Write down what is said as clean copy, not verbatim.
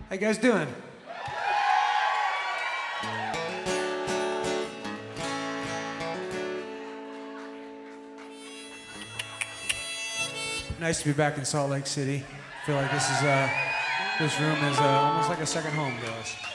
How you guys doing? Nice to be back in Salt Lake City. I feel like this room is almost like a second home to us.